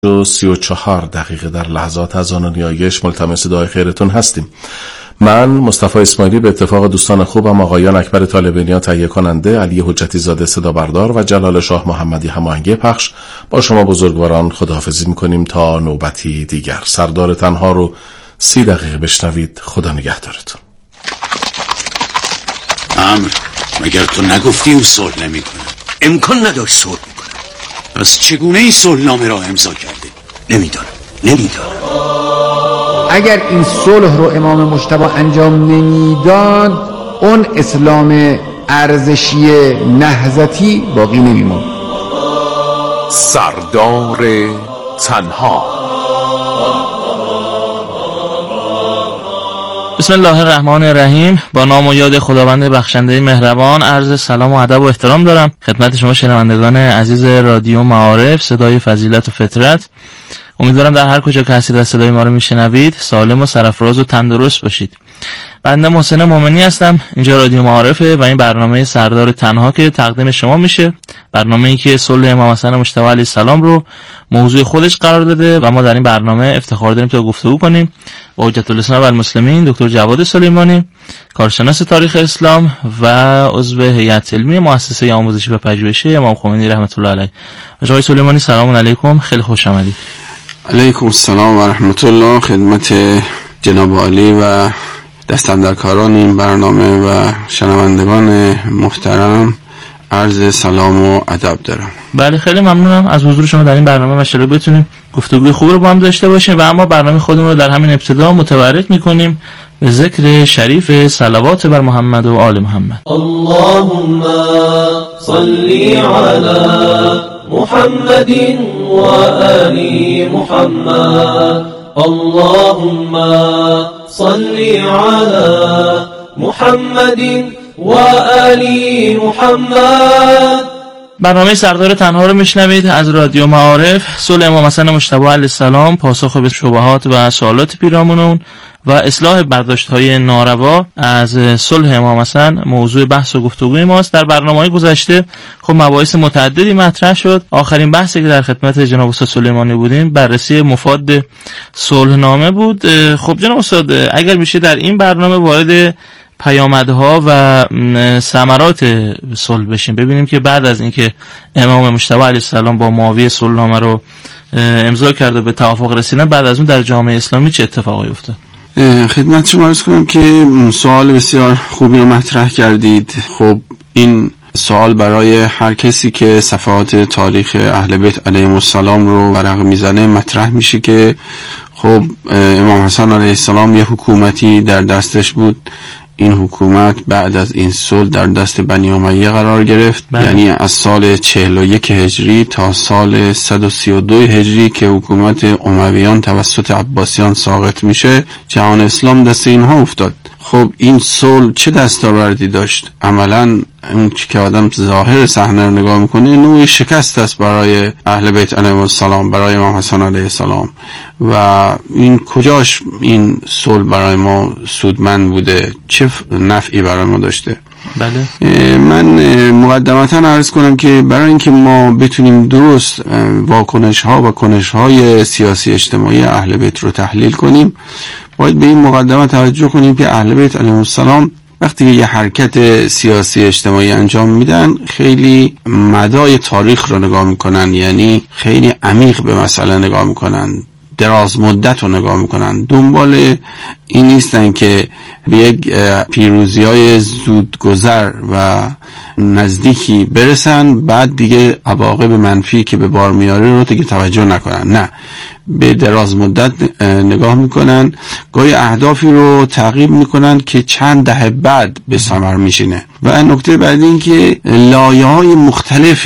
و 34 دقیقه در لحظات از آن نیایش ملتمس دعای خیرتون هستیم. من مصطفی اسماعیلی به اتفاق دوستان خوبم آقایان اکبر طالب‌نیا تهیه کننده، علی حجتی زاده صدا بردار و جلال شاه محمدی هماهنگ پخش با شما بزرگواران خداحافظی میکنیم تا نوبتی دیگر. سردار تنها رو 30 دقیقه بشنوید. خدا نگهدارتون. مگر تو نگفتی او صلح نمی کنه؟ امکان نداشت صلح میکنه. پس چگونه این صلحنامه را امضا کرده؟ نمیدانم. اگر این صلح رو امام مجتبی انجام نمیداد، اون اسلام ارزشی نهضتی باقی نمیموند. سردار تنها. بسم الله الرحمن الرحیم. با نام و یاد خداوند بخشنده مهربان عرض سلام و ادب و احترام دارم خدمت شما شنوندگان عزیز رادیو معارف، صدای فضیلت و فطرت. امیدوارم در هر کجا که هستید و صدای ما رو میشنوید سالم و سرفراز و تندرست باشید. بنده محسن مومنی هستم. اینجا رادیو معارفه و این برنامه سردار تنها که تقدیم شما میشه، برنامه‌ای که صلح امام حسن مجتبی علیه السلام رو موضوع خودش قرار داده و ما در این برنامه افتخار داریم تا گفتگو کنیم با حجت الاسلام و المسلمین دکتر جواد سلیمانی، کارشناس تاریخ اسلام و عضو هیئت علمی مؤسسه آموزشی و پژوهشی امام خمینی رحمت الله علیه. آقای سلیمانی سلام علیکم، خیلی خوش آمدید. علیکم السلام و رحمت الله. خدمت جناب عالی و دستاندرکاران این برنامه و شنوندگان محترم عرض سلام و ادب دارم. بله، خیلی ممنونم از حضور شما در این برنامه و انشالله بتونیم گفتگوی خوب رو با هم داشته باشیم و اما برنامه خودمون رو در همین ابتدا متبرک میکنیم به ذکر شریف صلوات بر محمد و آل محمد. اللهم صلی علی محمد و آل محمد. اللهم صلی علی محمد و آل محمد. برنامه سردار تنها رو میشنوید از رادیو معارف. صلح امام حسن مجتبی علیه السلام، پاسخ به شبهات و سوالات پیرامون و اصلاح برداشت‌های ناروا از صلح امام حسن موضوع بحث و گفتگوی ماست. در برنامه‌های گذشته خب مباحث متعددی مطرح شد. آخرین بحثی که در خدمت جناب استاد سلیمانی بودیم بررسی مفاد صلحنامه بود. خب جناب استاد اگر میشه در این برنامه وارد پیامدها و ثمرات صلح بشیم، ببینیم که بعد از اینکه امام مجتبی علیه السلام با معاویه صلحنامه رو امضا کرد و به توافق رسیدن، بعد از اون در جامعه اسلامی چه اتفاقی افتاد؟ خدمت شما عرض کنم که سوال بسیار خوبی رو مطرح کردید. خب این سوال برای هر کسی که صفحات تاریخ اهل بیت علیهم السلام رو ورق میزنه مطرح میشه که خب امام حسن علیه السلام یه حکومتی در دستش بود. این حکومت بعد از این صلح در دست بنی امیه قرار گرفت. یعنی از سال 41 هجری تا سال 132 هجری که حکومت امویان توسط عباسیان ساقط میشه، جهان اسلام دست اینها افتاد. خب این صلح چه دستاوردی داشت؟ عملاً اون که آدم ظاهر صحنه رو نگاه میکنه نوعی شکست است برای اهل بیت علیهم السلام، برای امام حسن علیه السلام. و این کجاش این صلح برای ما سودمند بوده؟ چه نفعی برای ما داشته؟ بله. من مقدمتا عرض کنم که برای اینکه ما بتونیم درست واکنش ها و کنش های سیاسی اجتماعی اهل بیت رو تحلیل کنیم، باید به این مقدمه توجه کنیم که اهل بیت علیهم السلام وقتی یه حرکت سیاسی اجتماعی انجام میدن خیلی مدای تاریخ رو نگاه میکنن، یعنی خیلی عمیق به مسئله نگاه میکنن، دراز مدت رو نگاه میکنن. دنبال این نیستن که به یک پیروزی‌های زودگذر و نزدیکی برسن بعد دیگه عواقب منفی که به بار میاره رو دیگه توجه نکنن. نه، به دراز مدت نگاه میکنن، گاهی اهدافی رو تعقیب میکنن که چند دهه بعد به ثمر میشینه. و نکته بعدی این که لایه‌های مختلف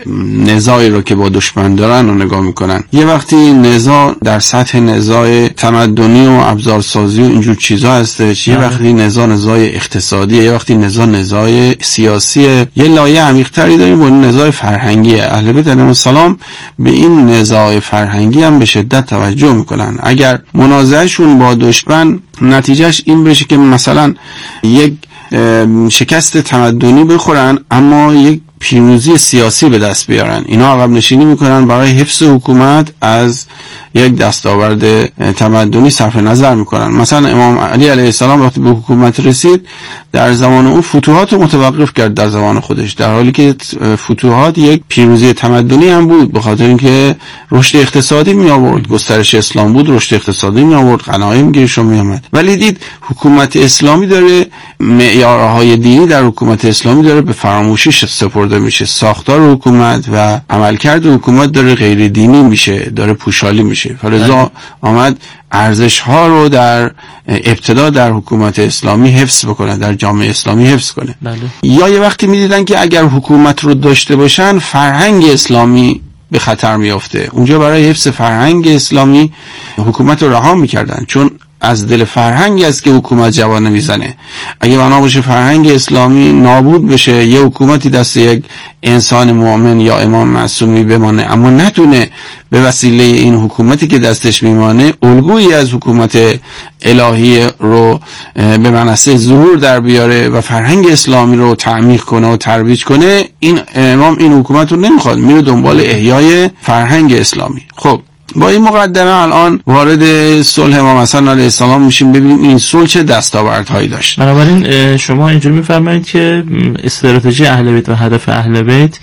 نزاعی رو که با دشمن دارن رو نگاه میکنن. یه وقتی نزاع در سطح نزاع تمدنی و ابزارسازی و اینجور چیزا هستش، یه وقتی نزاع اقتصادیه، یه وقتی نزاع سیاسیه. یه لایه عمیق‌تری داریم با نزاع فرهنگی. اهل بیت علیهم السلام به این نزاع فرهنگی هم به شدت توجه میکنن. اگر منازعهشون با دشمن نتیجهش این بشه که مثلا یک شکست تمدنی بخورن اما یک پیروزی سیاسی به دست بیارن. اینا عقب نشینی میکنن، برای حفظ حکومت از یک دستاورد تمدنی صرف نظر میکنن. مثلا امام علی علیه السلام وقتی به حکومت رسید در زمان اون فتوحات رو متوقف کرد در زمان خودش، در حالی که فتوحات یک پیروزی تمدنی هم بود، به خاطر اینکه رشد اقتصادی می آورد، گسترش اسلام بود، رشد اقتصادی می آورد، غنایم گیرش می آمد. ولی دید حکومت اسلامی داره معیارهای دینی در حکومت اسلامی داره به فراموشی سپرده میشه، ساختار حکومت و عملکرد حکومت داره غیر دینی میشه، داره پوشالی میشه. فلذا آمد ارزش ها رو در ابتدا در حکومت اسلامی حفظ بکنه، در جامعه اسلامی حفظ کنه. بله. یا یه وقتی میدیدن که اگر حکومت رو داشته باشن فرهنگ اسلامی به خطر میافته، اونجا برای حفظ فرهنگ اسلامی حکومت رو رها میکردن، چون از دل فرهنگ است که حکومت جوانه میزنه. اگه بنا باشه فرهنگ اسلامی نابود بشه، یه حکومتی دست یک انسان مؤمن یا امام معصومی بمانه، اما نتونه به وسیله این حکومتی که دستش میمانه الگویی از حکومت الهی رو به منصه ظهور در بیاره و فرهنگ اسلامی رو تعمیق کنه و ترویج کنه، این امام این حکومت رو نمیخواد، میره دنبال احیای فرهنگ اسلامی. خب با این مقدمه الان وارد صلح امام حسن علیه السلام میشیم، ببینیم این صلح چه دستاوردهایی داشت. بنابراین شما اینجوری میفرمایید که استراتژی اهل بیت و هدف اهل بیت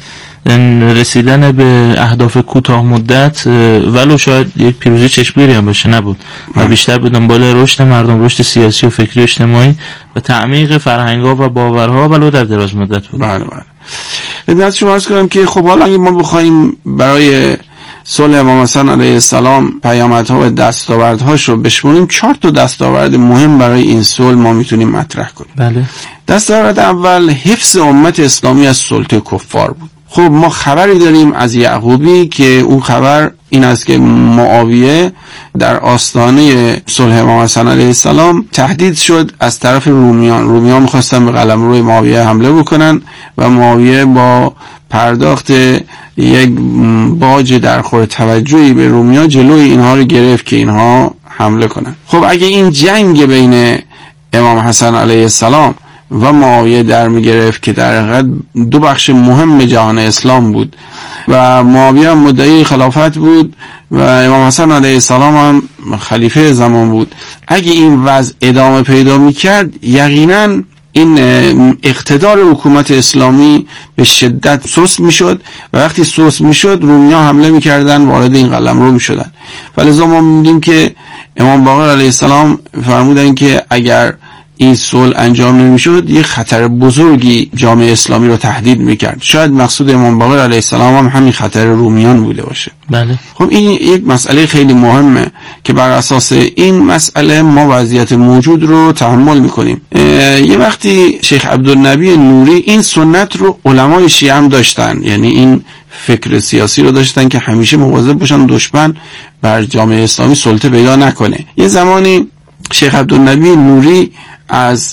رسیدن به اهداف کوتاه مدت ولو شاید یک پیروزی چشمگیری هم باشه نبود و بیشتر به دنبال رشد مردم، رشد سیاسی و فکری و اجتماعی و تعمیق فرهنگ‌ها و باورها ولو در دراز مدت بود. بله. خدمت شما عرض کنم که خب حالا اگه ما بخوایم برای صلح امام حسن علیه السلام پیامدها و دستاوردهاش رو بشمونیم، 4 تا دستاورد مهم برای این صلح ما میتونیم مطرح کنیم. بله. دستاورد اول حفظ امت اسلامی از سلطه کفار بود. خب ما خبری داریم از یعقوبی که اون خبر این است که معاویه در آستانه صلح امام حسن علیه السلام تهدید شد از طرف رومیان می‌خواستن به قلمرو معاویه حمله بکنن و معاویه با پرداخت یک باج درخور توجهی به رومیان جلوی اینها رو گرفت که اینها حمله کنن. خب اگه این جنگ بین امام حسن علیه السلام و معاویه در می گرفت که در حقیقت 2 بخش مهم جهان اسلام بود و معاویه مدعی خلافت بود و امام حسن علیه السلام هم خلیفه زمان بود، اگه این وضع ادامه پیدا می کرد یقینا این اقتدار حکومت اسلامی به شدت سست میشد و وقتی سست میشد رومیان حمله میکردن، وارد این قلمرو میشدن. فلذا ما می‌بینیم که امام باقر علیه السلام فرمودن که اگر این صلح انجام نمیشد یک خطر بزرگی جامعه اسلامی رو تهدید میکرد. شاید مقصود امام باقر علیه السلام هم همین خطر رومیان بوده باشه. بله. خب این یک مسئله خیلی مهمه که بر اساس این مسئله ما وضعیت موجود رو تحمل میکنیم. یه وقتی شیخ عبدالنبی نوری این سنت رو علمای شیعه هم داشتن، یعنی این فکر سیاسی رو داشتن که همیشه مواظب باشن دشمن بر جامعه اسلامی سلطه پیدا نکنه. یه زمانی شیخ عبدالنبی نوری از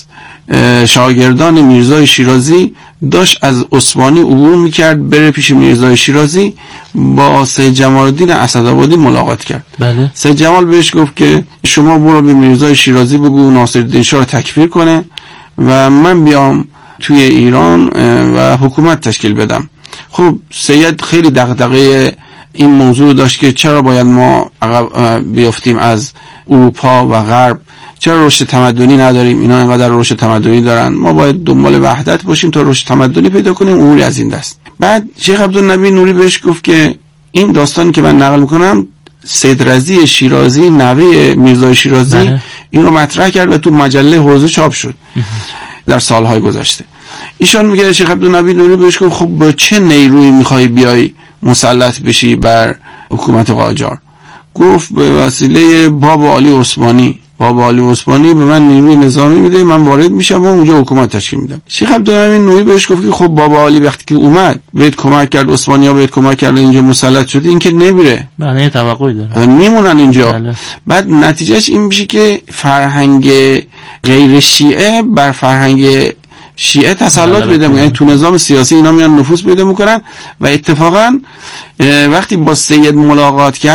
شاگردان میرزای شیرازی داشت از عثمانی عبور میکرد بره پیش میرزای شیرازی، با سید جمال الدین اسدآبادی ملاقات کرد. بله. سید جمال بهش گفت که شما برو به میرزای شیرازی بگو ناصرالدین شاه رو تکفیر کنه و من بیام توی ایران و حکومت تشکیل بدم. خب سید خیلی دغدغه این موضوع داشت که چرا باید ما عقب بیافتیم از اروپا و غرب، چرا رشد تمدنی نداریم، اینا اینقدر رشد تمدنی دارن، ما باید دنبال وحدت باشیم تا رشد تمدنی پیدا کنیم، اموری از این دست. بعد شیخ عبدالنبی نوری بهش گفت که این داستانی که من نقل میکنم سید رضی شیرازی نوه میرزای شیرازی این رو مطرح کرد و تو مجله حوزه چاپ شد در سالهای گذشته. ایشان میگه شیخ عبدالنبی نوری بهش گفت خب با چه نیرویی میخوای بیای مسلط بشی بر حکومت قاجار؟ گفت به وسیله باب عالی عثمانی. باب عالی عثمانی به من نیروی نظامی میده، من وارد میشم و اونجا حکومت تشکیل میدم. شیخ عبدالنبی نوری بهش گفت که خب باب عالی وقتی که اومد بهت کمک کرد، عثمانی‌ها بهت کمک کردن اینجا مسلط شدی، این که نمیره، معنی توقعی داره، میمونن اینجا. بله. بعد نتیجهش این میشه که فرهنگ غیر شیعه بر فرهنگ شیعه تسلط پیدا میکنه، یعنی تو نظام سیاسی اینا میان نفوذ پیدا میکنن و اتفاقا وقتی با سید ملاقات کرد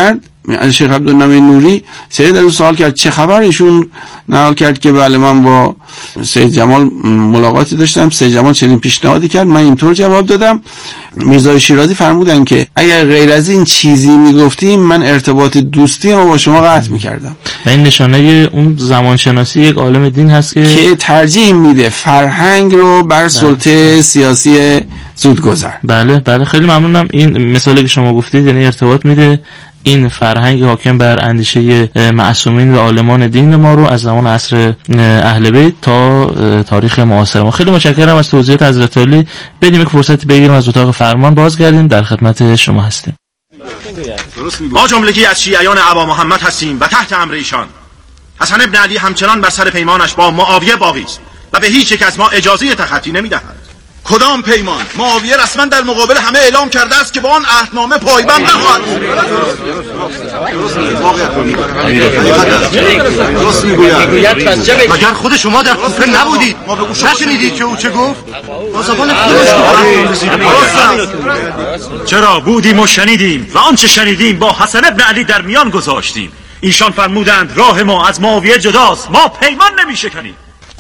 شیخ عبدالنعیم نوری سید از سوال کرد چه خبر، ایشون نقل کرد که بله من با سید جمال ملاقاتی داشتم، سید جمال چنین پیشنهادی کرد، من اینطور جواب دادم. میرزا شیرازی فرمودن که اگر غیر از این چیزی میگفتیم من ارتباط دوستی ما با شما قطع میکردم. این نشانه اون زمانشناسی یک عالم دین هست که ترجیح میده فرهنگ رو بر سلطه سیاسی زودگذر. بله خیلی ممنونم. این مثالی که شما گفتید یعنی ارتباط میده این فرهنگ حاکم بر اندیشه معصومین و عالمان دین ما رو از زمان عصر اهل بیت تا تاریخ معاصر ما. خیلی متشکرم از توضیحات حضرت عالی. بدیم یک فرصتی بگیریم از اتاق فرمان بازگردیم، در خدمت شما هستیم. ما جملگی از شیعیان ابا محمد هستیم و تحت امر ایشان. حسن ابن علی همچنان بر سر پیمانش با معاویه باقی است و به هیچ یک از ما اجازه تخطی نمیدهد. کدام پیمان؟ معاویه رسما در مقابل همه اعلام کرده است که با آن عهدنامه پایبند نخواهد. درست میگوید. مگر خود شما در کوفه نبودید؟ نشنیدید که او چه گفت؟ چرا بودیم و شنیدیم و آنچه شنیدیم با حسن ابن علی در میان گذاشتیم. ایشان فرمودند راه ما از معاویه جداست، ما پیمان نمیشکنیم.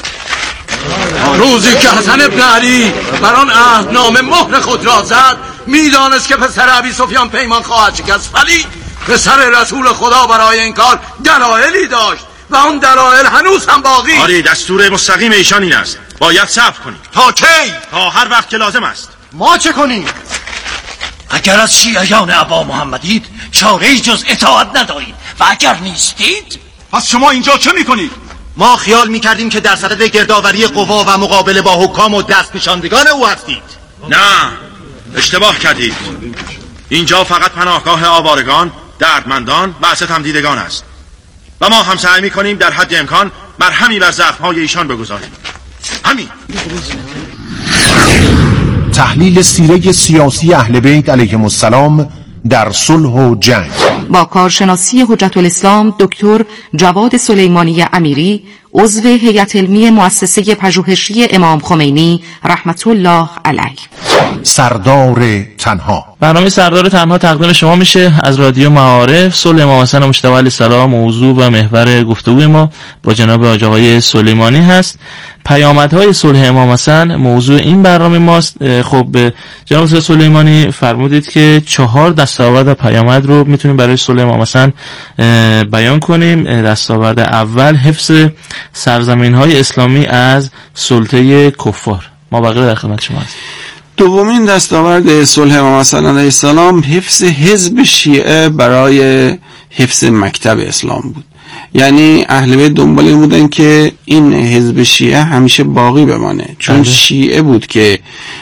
روزی که حسن ابن علی بر آن عهدنامه مهر خود را زد میدانست که پسر ابی سفیان پیمان خواهد شکست، ولی پسر رسول خدا برای این کار دلایلی داشت و آن دلایل هنوز هم باقی. آری دستور مستقیم ایشان این است، باید صبر کنید. تا کی؟ تا هر وقت که لازم است. ما چه کنیم؟ اگر از شیعیان ابا محمدید چاره‌ای جز اطاعت ندارید و اگر نیستید پس شما اینجا چه میکنید؟ ما خیال میکردیم که در صدد گردآوری قوا و مقابله با حکام و دست نشاندگان او هستید. نه، اشتباه کردید. اینجا فقط پناهگاه آوارگان، دردمندان و ستم دیدگان است و ما هم سعی میکنیم در حد امکان مرهمی بر زخمهای ایشان بگذاریم. همین. تحلیل سیره سیاسی اهل بیت علیهم السلام در صلح و جنگ با کارشناسی حجت الاسلام دکتر جواد سلیمانی امیری، عضو هیئت علمی مؤسسه پژوهشی امام خمینی رحمت الله علیه. سردار تنها. برنامه سردار تنها تقدیم شما میشه از رادیو معارف. صلح امام حسن مجتبی علیه السلام موضوع و محور گفتگوی ما با جناب آقای سلیمانی هست. پیامدهای صلح امام حسن موضوع این برنامه ماست. خب جناب سلیمانی فرمودید که 4 دستاورد و پیامد رو میتونیم برای صلح امام حسن بیان کنیم. دستاورد اول حفظ سرزمین‌های اسلامی از سلطه کفار. ما بقیه در خدمت شما هستیم. دومین دستاورد صلح امام حسن علیه السلام حفظ حزب شیعه برای حفظ مکتب اسلام بود. یعنی اهل بیت دنبال این بودن که این حزب شیعه همیشه باقی بمانه، چون شیعه بود که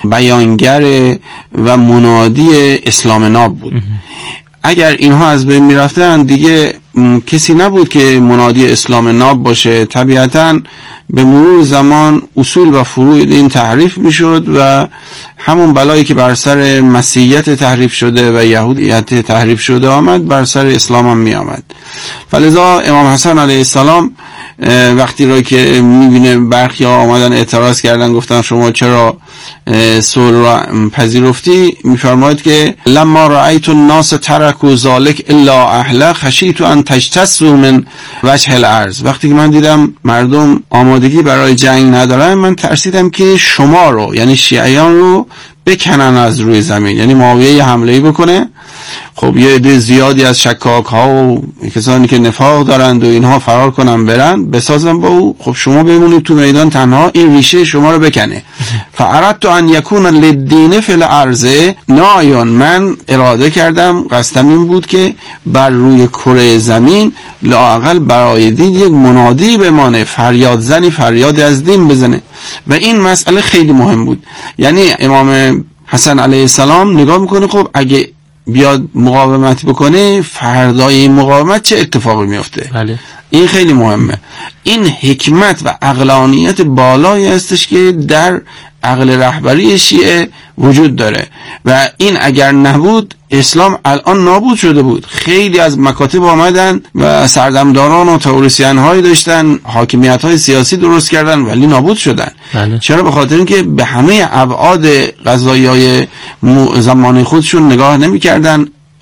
بیانگر و منادی اسلام ناب بود. اگر اینها از بین میرفتن دیگه کسی نبود که منادی اسلام ناب باشه. طبیعتاً به مرور زمان اصول و فروع دین تحریف میشد و همون بلایی که بر سر مسیحیت تحریف شده و یهودیت تحریف شده آمد بر سر اسلام هم می آمد. فلذا امام حسن علیه السلام وقتی را که میبینه برخی ها آمدن اعتراض کردن، گفتن شما چرا صلح را پذیرفتی، میفرماید که لما رأیت الناس ترکوا ذلک الا اهله خشیت ان تجتثوا من وجه الارض. وقتی که من دیدم مردم آمادگی برای جنگ ندارن، من ترسیدم که شما رو یعنی شیعیان رو بکنن از روی زمین، یعنی معاویه حمله‌ای بکنه. خب یه عده زیادی از شکاک ها و کسانی که نفاق دارند و اینها فرار کنن برن بسازن با او. خب شما بمونید تو میدان تنها، این ریشه شما رو بکنه. فاردت ان یکون للدین فی الارض نایون، من اراده کردم، قصدم این بود که بر روی کره زمین لااقل برای دین یک منادی بمانه، فریاد زنی فریاد از دین بزنه. و این مسئله خیلی مهم بود. یعنی امام حسن علیه السلام نگاه میکنه خب اگه بیاد مقاومت بکنه فردای این مقاومت چه اتفاقی میفته. بله. این خیلی مهمه. این حکمت و عقلانیت بالایی هستش که در عقل رهبری شیعه وجود داره و این اگر نبود اسلام الان نابود شده بود. خیلی از مکاتب آمدن و سردمداران و تئوریسین هایی داشتن، حاکمیت های سیاسی درست کردن ولی نابود شدن. بله. چرا؟ به خاطر اینکه به همه ابعاد قضایی های زمان خودشون نگاه نمی کردن،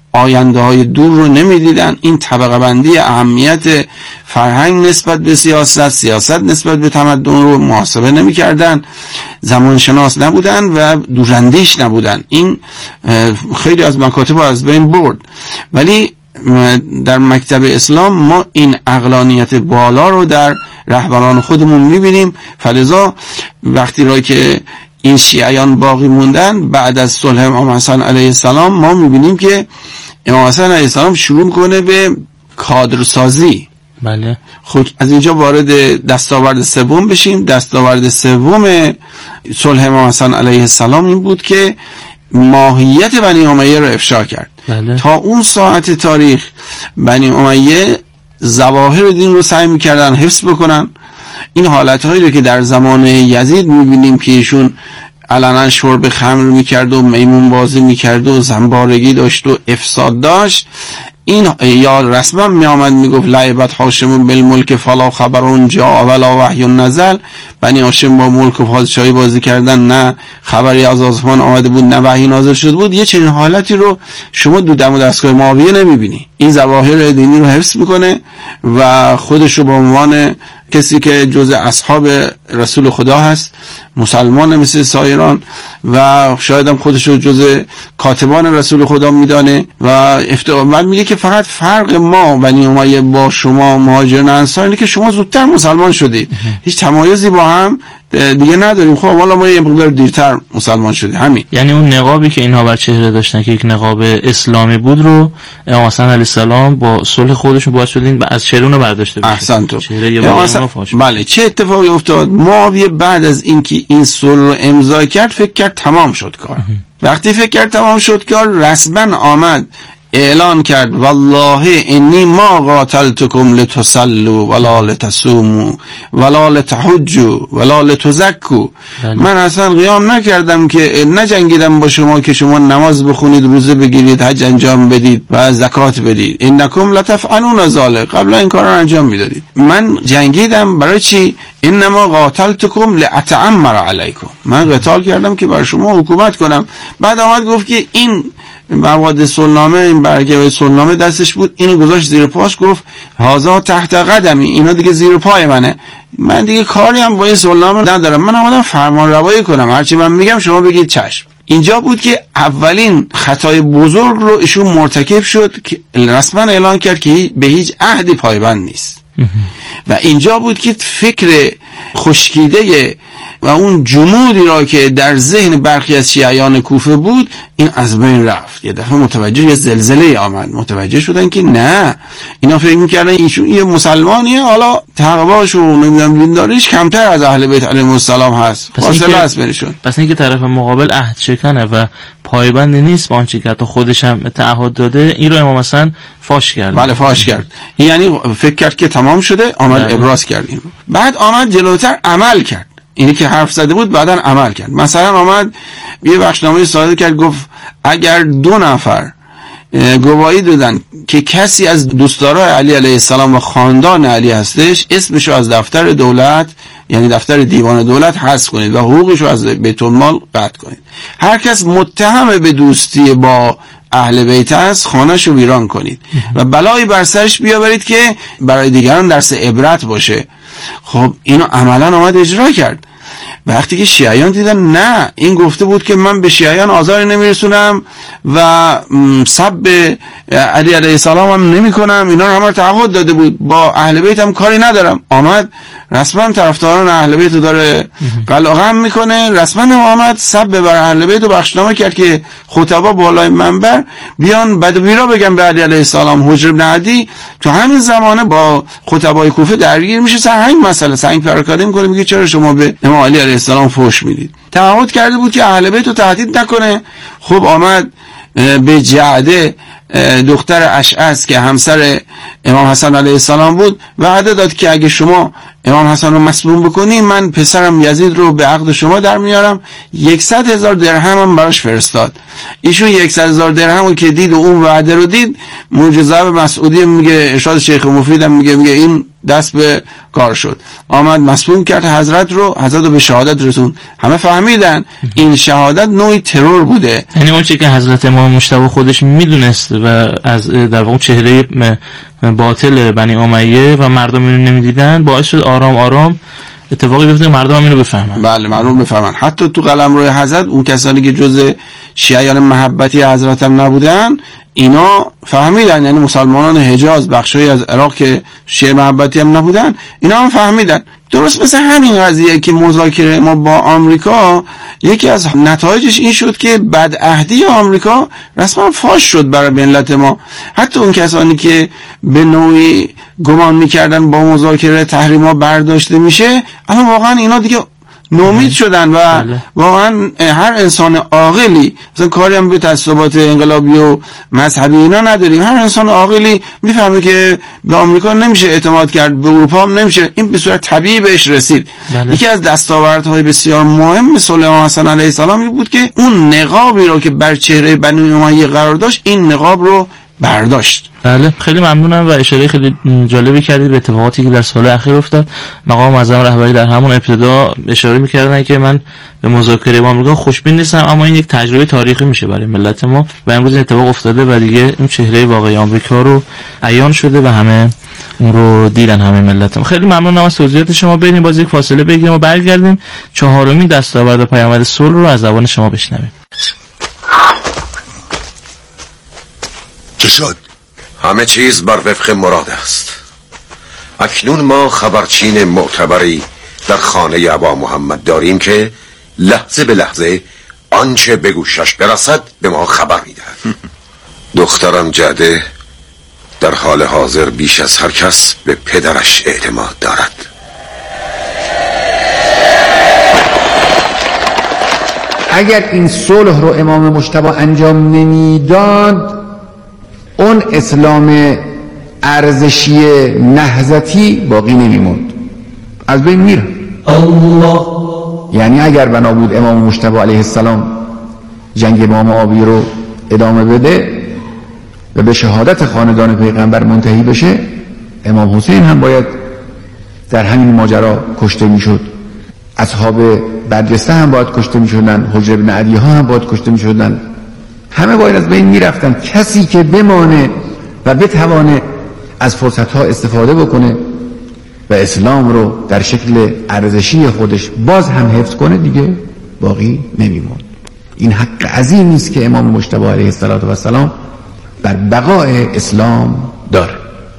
آینده های دور رو نمیدیدن. این طبقه بندی اهمیت فرهنگ نسبت به سیاست نسبت به تمدن رو محاسبه نمیکردن، زمان شناس نبودن و دوراندیش نبودن. این خیلی از مکاتب از بین برد. ولی در مکتب اسلام ما این عقلانیت بالا رو در رهبران خودمون میبینیم. فلذا وقتی را که این شیعیان باقی موندن بعد از صلح امام حسن علیه السلام، ما میبینیم که امام حسن علیه السلام شروع میکنه به کادرسازی. بله. خب از اینجا وارد دستاورد سوم بشیم. دستاورد سوم صلح امام حسن علیه السلام این بود که ماهیت بنی امیه رو افشا کرد. بله. تا اون ساعت تاریخ بنی امیه ظواهر دین رو سعی میکردن حفظ بکنن. این حالتهایی رو که در زمان یزید میبینیم که ایشون علنا شرب خمر میکرد و میمون بازی میکرد و زنبارگی داشت و افساد داشت، این یا رسما میآمد میگفت لعبت هاشم بالملک فلا خبر جاء ولا وحی نزل، بنی هاشم با ملک و پادشاهی بازی کردن، نه خبری از آسمان آمده بود نه وحی نازل شده بود. یه چنین حالتی رو شما دو دم و دستگاه معاویه نمیبینی. این ظواهر دینی رو حفظ میکنه و خودش رو به عنوان کسی که جز اصحاب رسول خدا هست، مسلمان مثل سایران، و شاید هم خودش رو جز کاتبان رسول خدا میدانه و افتخار میگه که فقط فرق ما بنی امیه با شما مهاجرین انصار اینه که شما زودتر مسلمان شدید، هیچ تمایزی با هم دیگه نداریم. خب والا ما یه مقدار دیرتر مسلمان شدیم. همین. یعنی اون نقابی که اینها بر چهره داشتن که یک نقاب اسلامی بود رو امام حسن علیه السلام با صلح خودشون باعث شدین از چهره رو برداشته بشه. احسنتو. بله. چه اتفاقی افتاد؟ معاویه بعد از اینکه این صلح رو امضا کرد فکر کرد تمام شد کار. وقتی فکر کرد تمام شد کار، رسما آمد اعلان کرد والله انی ما قاتلتکم لتصلوا ولا لتصوموا ولا لتحجوا ولا لتزکوا. من اصلا قیام نکردم که نجنگیدم با شما که شما نماز بخونید، روزه بگیرید، حج انجام بدید و زکات بدید. انکم لتفعلون ذلک، قبلا این کار رو انجام میدادید. من جنگیدم برای چی؟ انما قاتلتکم لاتعمر علیکم، من قتال کردم که بر شما حکومت کنم. بعد آمد گفت که این مواد صلحنامه، این برگه صلحنامه دستش بود، اینو گذاشت زیر پاش، گفت هازا تحت قدمی، اینا دیگه زیر پای منه، من دیگه کاری هم با این صلحنامه ندارم، من آمدم فرمان روایی کنم، هرچی من میگم شما بگید چشم. اینجا بود که اولین خطای بزرگ رو ایشون مرتکب شد که رسما اعلان کرد که به هیچ عهدی پایبند نیست. و اینجا بود که فکر خشکیده و اون جمودی را که در ذهن برخی از شیعیان کوفه بود این از بین رفت. یه دفعه متوجه یه زلزله آمد، متوجه شدن که نه، اینا فکر می‌کردن ایشون یه مسلمانیه، حالا تقواش و نمیدونم دینداریش کمتر از اهل بیت علیهم السلام هست، فاصله است بینشون. پس اینکه طرف مقابل عهد شکنه و پایبند نیست با آنچه که خودش هم تعهد داده، این رو امام حسن فاش کرد. بله فاش کرد. یعنی فکر کرد که تمام شده، آمد ابراز کرد این. بعد آمد جلوتر عمل کرد. اینی که حرف زده بود بعداً عمل کرد. مثلا آمد یه بخشنامه صادر کرد، گفت اگر 2 نفر گواهی دادن که کسی از دوستدارای علی علیه السلام و خاندان علی هستش، اسمشو از دفتر دولت، یعنی دفتر دیوان دولت حذف کنید و حقوقشو از بیت المال قطع کنید. هر کس متهم به دوستی با اهل بیت است، خانه‌شو ویران کنید و بلایی بر سرش بیاورید که برای دیگران درس عبرت باشه. خب اینو عملاً آمد اجرا کرد. وقتی که شیعیان دیدن نه، این گفته بود که من به شیعیان آزاری نمیرسونم و سب علی علیه السلام هم نمی کنم، اینا رو همه تعهد داده بود، با اهل بیت هم کاری ندارم. آمد رسما طرفداران اهل بیت رو داره قلقم میکنه، رسما آمد سب بر اهل بیت رو بخشنامه کرد که خطبا بالای منبر بیان بد و بیرا بگن به علی علیه السلام. حجر بن عدی تو همین زمانه با خطبای کوفه درگیر میشه سر همین مسئله، سنگ پراکنده میکنه، میگه چرا شما به امام علی علیه السلام فحش میدید. تعهد کرده بود که اهل بیت رو تهدید نکنه. خب آمد به جعده دختر اشعث که همسر امام حسن علیه السلام بود وعده داد که اگه شما امام حسن رو مسموم بکنی، من پسرم یزید رو به عقد شما در میارم. 100,000 درهم هم براش فرستاد. ایشون 100,000 درهم رو که دید و اون وعده رو دید، معجزه مسعودی میگه، ارشاد شیخ مفید هم میگه این دست به کار شد، آمد مسموم کرد حضرت رو به شهادت رسون. همه فهمیدن این شهادت نوعی ترور بوده. یعنی اون چیزی که حضرت امام مجتبی خودش میدونست و از در واقع چهره باطل بنی امیه و مردم اینو نمیدیدن، باعث شد آرام آرام اتفاقی بیفته مردم اینو بفهمن. بله مردم بفهمن. حتی تو قلمرو حضرت اون کسانی که جز شیعیان محبتی حضرت هم نبودن اینا فهمیدن، یعنی مسلمانان حجاز بخشی از عراق که شیعه محبتی هم نبودن اینا هم فهمیدن. درست مثل همین قضیه که مذاکره ما با آمریکا یکی از نتایجش این شد که بدعهدی آمریکا رسما فاش شد برای ملت ما. حتی اون کسانی که به نوعی گمان میکردن با مذاکره تحریما برداشته میشه، اما واقعا اینا دیگه نومید شدن و واقعا هر انسان عاقلی، مثلا کاری هم به تعصبات انقلابی و مذهبی اینا نداریم، هر انسان عاقلی میفهمه که به آمریکا نمیشه اعتماد کرد، به اروپا هم نمیشه. این به صورت طبیعی بهش رسید. یکی از دستاوردهای بسیار مهم سلیمان حسن علیه السلام بود که اون نقابی رو که بر چهره بنی امیه قرار داشت، این نقاب رو برداشت. بله خیلی ممنونم و اشاره خیلی جالبی کردید به اتفاقاتی که در سال اخیر افتاد. مقام معظم رهبری در همون ابتدا اشاره می‌کردن که من به مذاکره با آمریکا خوشبین نیستم، اما این یک تجربه تاریخی میشه برای ملت ما و امروز این اتفاق افتاده و دیگه اون چهره واقعی آمریکا رو عیان شده و همه اون رو دیدن، همه ملت ما. خیلی ممنونم از توضیحات شما. بریم باز یک فاصله بگیریم و برگردیم چهارمین دستاورد پیامبر صلح رو از زبان شما بشنویم. چه شد؟ همه چیز بر وفق مراد است. اکنون ما خبرچین معتبری در خانه ابا محمد داریم که لحظه به لحظه آنچه به گوشش برسد به ما خبر میدهد. دخترم جعده در حال حاضر بیش از هر کس به پدرش اعتماد دارد. اگر این صلح رو امام مجتبی انجام نمیداد، اون اسلام ارزشی نهضتی باقی نمیموند، از بین میره. یعنی اگر بنا بود امام مجتبی علیه السلام جنگ امام آبی رو ادامه بده و به شهادت خاندان پیغمبر منتهی بشه، امام حسین هم باید در همین ماجرا کشته میشد، اصحاب برجسته هم باید کشته میشدن، حجر بن عدی ها هم باید کشته میشدن، همه باید از بین میرفتن. کسی که بمانه و بتوانه از فرصت ها استفاده بکنه و اسلام رو در شکل ارزشی خودش باز هم حفظ کنه دیگه باقی نمیموند. این حق عظیمی است که امام مجتبی علیه السلام بر بقای اسلام داره.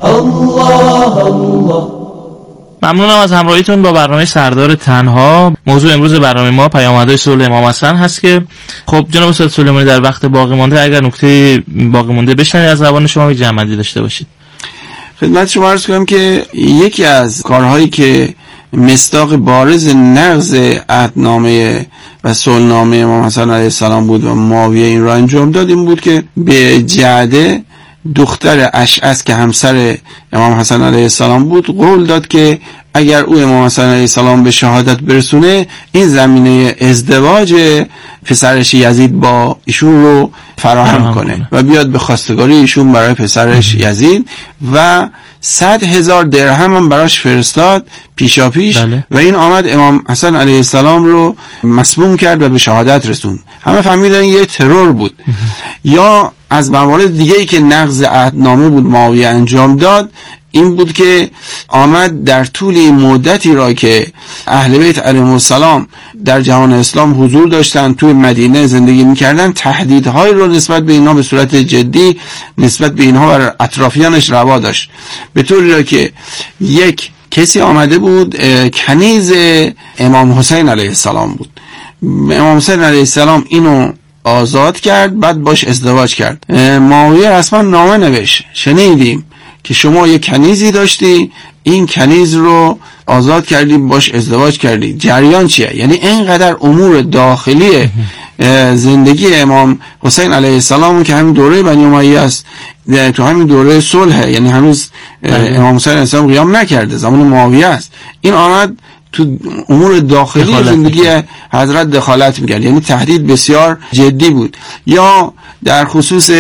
ممنونم از همراهیتون با برنامه سردار تنها. موضوع امروز برنامه ما پیامدهای صلح امام حسن هست که خب جناب استاد سلیمانی در وقت باقی مانده اگر نکته باقی مونده بشنوید از زبان شما جمع‌بندی داشته باشید. خدمت شما عرض کنم که یکی از کارهایی که مصداق بارز نقض عهدنامه و صلحنامه امام حسن علیه السلام بود و معاویه این را انجام داد، این بود که به جعده دختر اشعث که همسر امام حسن علیه السلام بود قول داد که اگر او امام حسن علیه السلام به شهادت برسونه، این زمینه ازدواج پسرش یزید با ایشون رو فراهم کنه و بیاد به خواستگاری ایشون برای پسرش یزید و 100,000 درهم هم براش فرستاد پیشاپیش. و این آمد امام حسن علیه السلام رو مسموم کرد و به شهادت رسوند. همه فهمیدن یه ترور بود. یا از موارد دیگه‌ای که نقض عهدنامه بود معاویه انجام داد این بود که آمد در طول این مدتی را که اهل بیت علیهم السلام در جهان اسلام حضور داشتن، توی مدینه زندگی میکردن، تهدیدهای رو نسبت به اینها به صورت جدی نسبت به اینها و اطرافیانش روا داشت، به طوری را که یک کسی آمده بود کنیز امام حسین علیه السلام بود. امام حسین علیه السلام اینو آزاد کرد، بعد باش ازدواج کرد. معاویه رسما نامه نوشت، شنیدیم که شما یک کنیزی داشتی، این کنیز رو آزاد کردی، باش ازدواج کردی، جریان چیه؟ یعنی اینقدر امور داخلی زندگی امام حسین علیه السلام که همین دوره بنی امیه است، تو همین دوره صلح، یعنی هنوز امام حسین علیه السلام قیام نکرده، زمان معاویه است، این آمد تو امور داخلی زندگی حضرت دخالت می‌کرد، یعنی تهدید بسیار جدی بود. یا در خصوص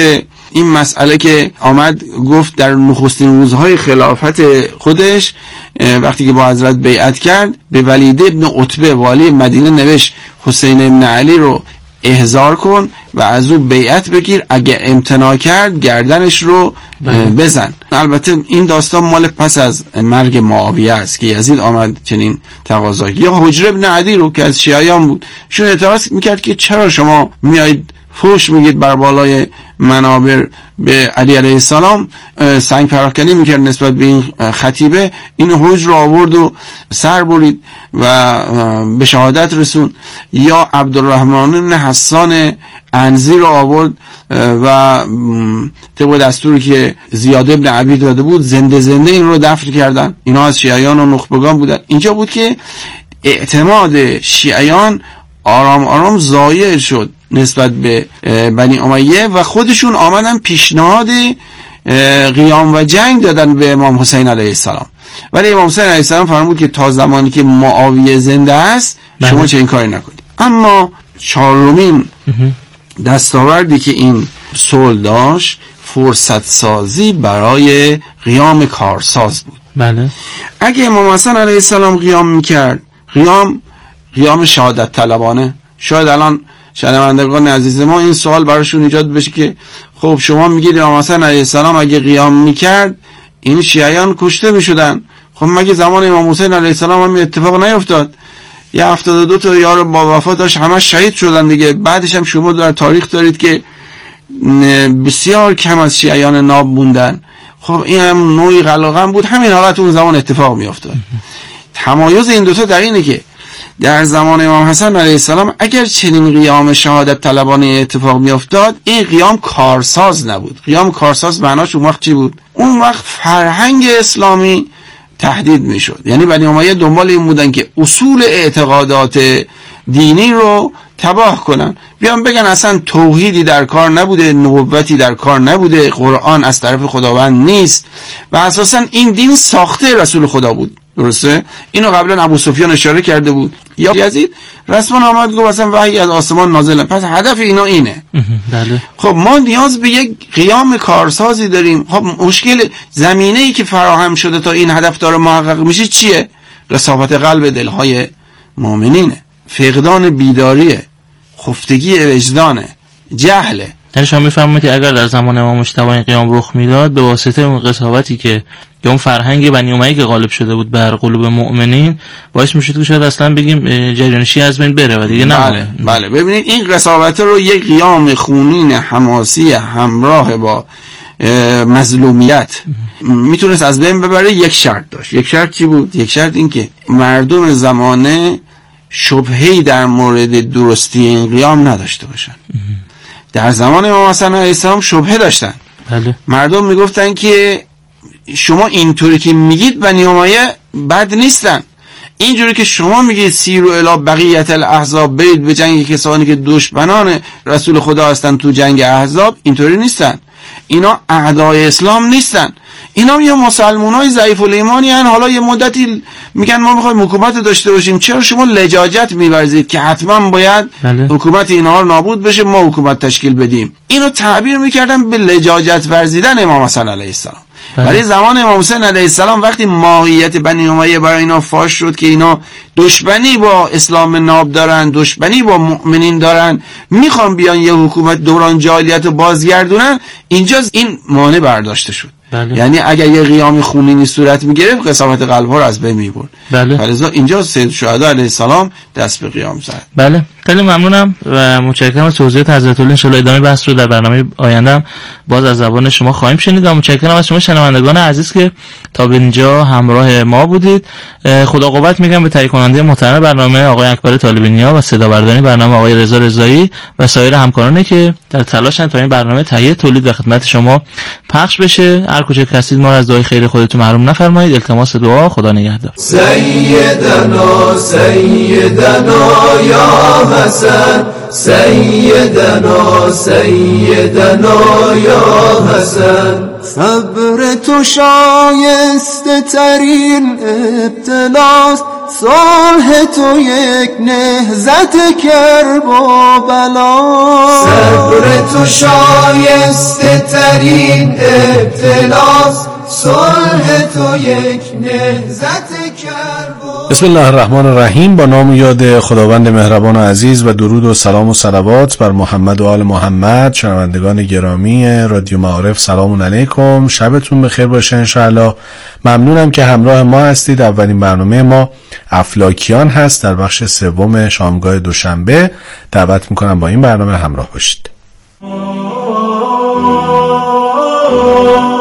این مسئله که آمد گفت در نخستین روزهای خلافت خودش وقتی که با حضرت بیعت کرد، به ولید ابن عتبه والی مدینه نوشت حسین ابن علی رو احضار کن و از او بیعت بگیر، اگه امتناع کرد گردنش رو بزن. البته این داستان مال پس از مرگ معاویه است که یزید آمد چنین تقاضایی. یا حجر ابن عدی رو که از شیعیان بود، شون اعتراض میکرد که چرا شما میایید فوش میگید بر بالای منابر به علی علیه السلام، سنگ پراکنی میکرد نسبت به این خطیبه. این حجر رو آورد و سر برید و به شهادت رسون. یا عبدالرحمن بن حسان عنزی رو آورد و طبق دستوری که زیاد ابن عبید داده بود زنده این رو دفن کردن. اینا از شیعیان و نخبگان بودن. اینجا بود که اعتماد شیعیان آرام آرام ضایع شد نسبت به بنی امیه و خودشون آمدن پیشنهاد قیام و جنگ دادن به امام حسین علیه السلام. ولی امام حسین علیه السلام فرمود که تا زمانی که معاویه زنده است شما چه این کاری نکنید. اما چهارمین دستاوردی که این صلح داشت فرصت سازی برای قیام کارساز بود. بله. اگه امام حسین علیه السلام قیام میکرد، قیام شهادت طلبانه، شاید الان شنوندگان عزیز ما این سوال براشون ایجاد بشه که خب شما میگید امام حسین علیه السلام اگه قیام میکرد این شیعیان کشته میشدن، خب مگه زمان امام حسین علیه السلام هم اتفاق نیفتاد؟ یه 72 تا یار با وفا داشت، همه شهید شدن دیگه. بعدش هم شما در تاریخ دارید که بسیار کم از شیعیان ناب موندن. خب این هم نوعی قلقم بود، همین حالت اون زمان اتفاق میافتاد. تمایز این دوتا در اینه که در زمان امام حسن علیه السلام اگر چنین قیام شهادت طلبانه اتفاق میافتاد، این قیام کارساز نبود. قیام کارساز معناش اون وقت چی بود؟ اون وقت فرهنگ اسلامی تهدید میشد. یعنی بنی امیه دنبال این بودن که اصول اعتقادات دینی رو تباه کنن، بیان بگن اصلا توحیدی در کار نبوده، نبوتی در کار نبوده، قرآن از طرف خداوند نیست و اساسا این دین ساخته رسول خدا بود. درسته؟ اینو قبلا ابو سفیان اشاره کرده بود. یا یزید رسما آمد گفت اصلا وحی از آسمان نازله. پس هدف اینا اینه. بله. خب ما نیاز به یک قیام کارسازی داریم. خب مشکل زمینه‌ای که فراهم شده تا این هدف داره محقق میشه چیه؟ رساوت قلب دلهای مؤمنینه، فقدان بیداریه، خفتگی وجدانه، جهله. یعنی شما میفهمید که اگر در زمان امام مجتبی این قیام رخ میداد، به واسطه اون قساوتی که اون فرهنگ بنی امیه که غالب شده بود بر قلوب مؤمنین، باعث میشد که شاید اصلا بگیم جریان شیعه از بین بره و دیگه نه. بله ببینید این قساوت رو یک قیام خونین حماسی همراه با مظلومیت میتونست از بین ببره. یک شرط داشت. یک شرط چی بود؟ یک شرط این که مردم زمانه شبهه‌ای در مورد درستی این قیام نداشته باشن. در زمان امام حسن علیه السلام شبهه داشتن. بله. مردم میگفتن که شما اینطوری که میگید بنی امیه بد نیستن، اینجوری که شما میگید سیرو الی بقیت الاحزاب، برید به جنگ کسانی که دشمنان رسول خدا هستن تو جنگ احزاب، اینطوری نیستن. اینا اعدای اسلام نیستن. اینا یه مسلمانای ضعیف الایمانی هن، حالا یه مدتی میگن ما میخوایم حکومت داشته باشیم، چرا شما لجاجت میورزید که حتما باید حکومت اینها رو نابود بشه، ما حکومت تشکیل بدیم؟ اینو تعبیر میکردن به لجاجت ورزیدن امام حسن علیه السلام. ولی زمان امام حسین علیه السلام وقتی ماهیت بنی امیه برای اینا فاش شد که اینا دشمنی با اسلام ناب دارن، دشمنی با مؤمنین دارن، میخوان بیان یه حکومت دوران جاهلیت رو بازگردونن، اینجا این مانع برداشته شد. بله. یعنی اگر یه قیام خونینی صورت میگرفت قسامت قلب ها رو از بین میبرد. بله. فلذا اینجا سید شهدا علیه السلام دست به قیام زد. بله خیلی ممنونم و متشکرم از توضیحات حضرت الله. ان شاء الله ادامه بحث رو در برنامه آینده باز از زبان شما خواهیم شنید. و متشکرم از شما شنوندگان عزیز که تا به اینجا همراه ما بودید. خدا قوت میگم به تهیه کننده محترم برنامه آقای اکبر طالب‌نیا و صدا برداری برنامه آقای رضا رضایی و سایر همکارانی که در تلاشن تا این برنامه تهیه تولید و خدمت شما پخش بشه. هر کجا که هستید ما رو از دعای خیر خودتون محروم نفرمایید. التماس دعا. خدا نگهدار. سیدنا یا حسن سیدنا سیدنا یا حسن صبر تو شایسته ترین ابتلاست صلح تو یک نهضت کرب و بلا صبر تو شایسته ترین ابتلاست صلح تو یک نهضت کرب و بسم الله الرحمن الرحیم. با نام و یاد خداوند مهربان و عزیز و درود و سلام و صلوات بر محمد و آل محمد. شنوندگان گرامی رادیو معارف سلام علیکم، شبتون بخیر باشه انشاءالله. ممنونم که همراه ما هستید. اولین برنامه ما افلاکیان هست در بخش سوم شامگاه دوشنبه. دعوت میکنم با این برنامه همراه باشید.